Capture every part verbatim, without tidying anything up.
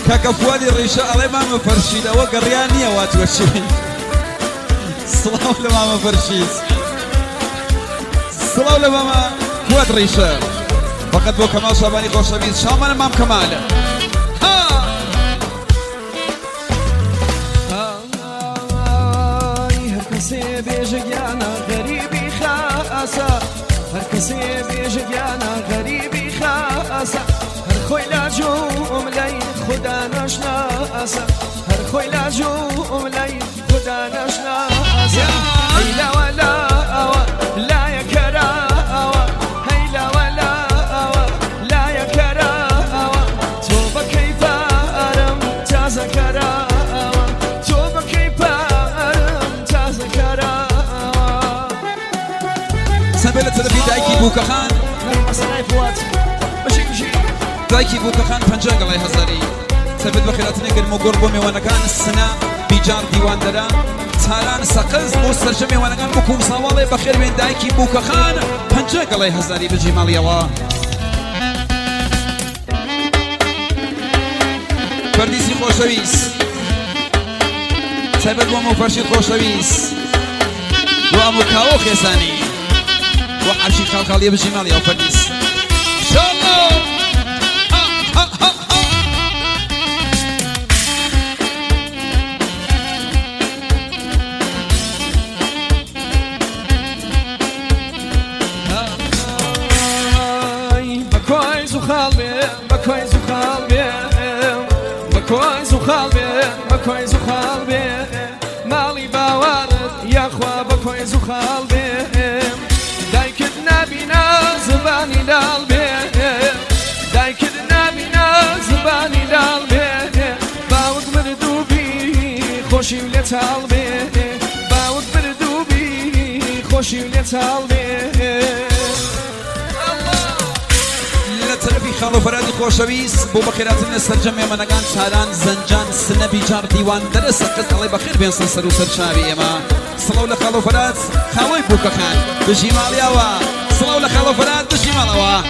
كاكفوالي الريشة الله ماما فرشيد أو قريانية واتوشي صلاة لماما فرشيد صلاة لماما فواد ريشة فقط بو كمال شاباني خوشبيد شامان مام كمال ها هر کسی بیجگیانا غریبی خاصا هر کسی بیجگیانا غریبی خاصا هر خوی لاجوم لای خدا نشناسا هر خوی لاجوم لای خدا نشناسا هیلا ولا آوا لا یکرا آوا هیلا ولا آوا لا یکرا آوا تو بکیف آرم تازه کرا آوا تو بکیف آرم تازه کرا سنبلة تلفي دايكي بوكا خان مسألة فوات بشي بشي دايكي بوكا خان پنجاق الله هزاري سبت بخيراتنا قرمو قربو ميوانا كان السنة بيجار ديوان درا تالان سقز بوستر جمي وانا كان بكم صوالي بخير بين دايكي بوكا خان پنجاق الله هزاري بجمال يوا فرديسي خوشويس سبت وامو فرشيد خوشويس وامو كاو خيساني وحرشي خالخالية بجمال يوا فرديس ان شاء الله بكويس وخالبي بكويس وخالبي بكويس وخالبي بكويس وخالبي مالي باوارد يا اخوا بكويس وخالبي دايكدنا بينا زباني لالبي دايكدنا بينا زباني لالبي باود مردوبي خوشي وليت هالبي باود مردوبي خوشي وليت هالبي تلفي خالو فرادي خوشويس بو بخيراتنا سرجمي منقان ساران زنجان سنبي جار ديوان درس قد الله بخير بين سنسر وسرشابي اما صلوا لخالو فراد خاوي بوكا خان بجمال يوا صلوا لخالو فراد بجمال يوا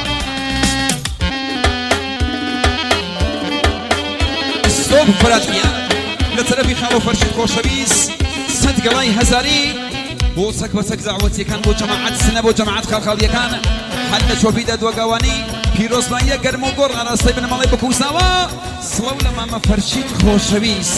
استوب فراد يا لتلفي خالو فرشد خوشويس صدق الله هزاري بو سك بسك دعوتي كان بو جماعة سنة بو جماعة خالخالية كان حد شوفي داد وقواني پیروز ما یه گرم و گرگ راستی بن مالی بکوساوا سلام لماما فرشید خوشویس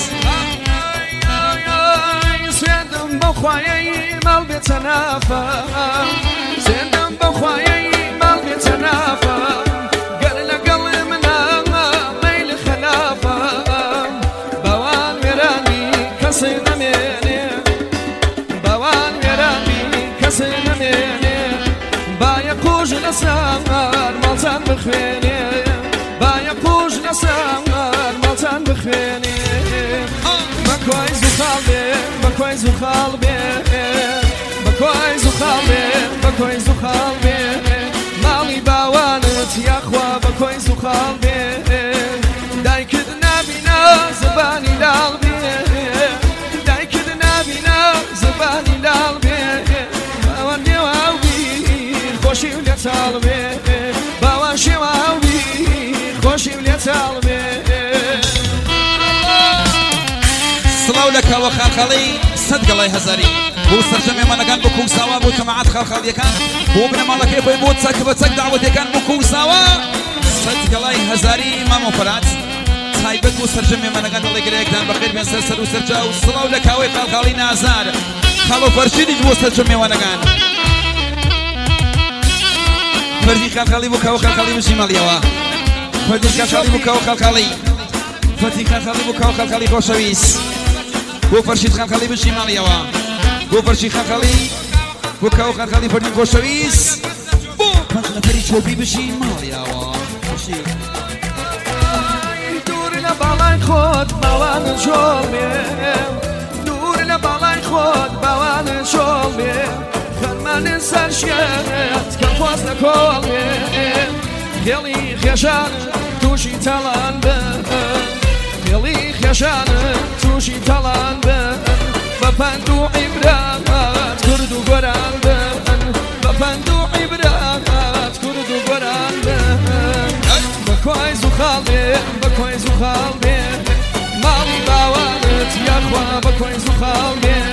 سندم بخوایی مال بتنافا سندم بخوایی مال بتنافا قال لقل منا ميل خلافا بوان وراني كسينا مني بوان وراني كسينا مني بايقوج نسامر مالتان بخويني بايقوج نسامر مالتان بخويني بكويس وخالبي بكويس وخالبي بكويس وخالبي بكويس وخالبي مالي باوانت يا اخوا بكويس وخالبي دايكدنا بينا زباني لالبي دايكدنا بينا زباني لالبي باواني واوبي خوشي وليت هالبي باوانشي واوبي خوشي وليت هالبي صلاو لك وخالخالي صدق الله هزاري هو سرجمي منقان بكو سوا بو جماعات خالخالية كان هو ابن مالك يبو يموت سك بسك دعوتي كان بكو سوا صدق الله هزاري ما مفرات تايبت بو سرجمي منقان الله قريك دان بخير بين سرسر وسرجاو صلاو لك وخالخالي نازار خالو فرشيدي بو سرجمي منقان فردي خالخالي بو كاو خالخالي بجمال يوا فردي خالخالي بو كاو خالخالي فردي خالخالي بو كاو خالخالي خوشويس بو فرشيد خالخالي بجمال يوا بو فرشيد خالخالي بو كاو خالخالي فردي خوشويس بو فردي فريد شوبي بجمال يوا دور لبالای خود باوان شومي دور لبالای خود باوان شومي خرمان سرشيت كفاز لكولي خيلي خيشان توشي تلان بن خيلي خيشان توشي تلان بن بفندو عبرات كردو قران بن بفندو عبرات كردو قران بن بكويس وخالبي بكويس وخالبي خوا بە کۆی زوخاڵێ